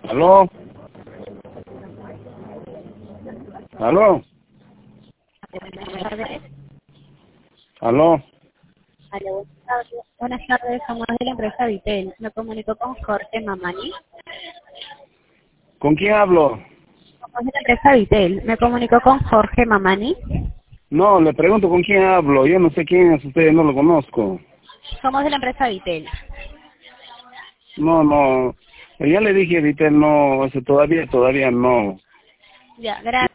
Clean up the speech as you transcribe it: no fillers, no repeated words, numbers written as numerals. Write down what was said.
¿Aló? ¿Aló? ¿Aló? Aló, buenas tardes, somos de la empresa Vitel. Me comunico con Jorge Mamani. ¿Con quién hablo? Somos de la empresa Vitel. Me comunico con Jorge Mamani. No, le pregunto con quién hablo. Yo no sé quién es usted, no lo conozco. Somos de la empresa Vitel. No. Ya le dije, Vitel, no, todavía no. Ya, gracias.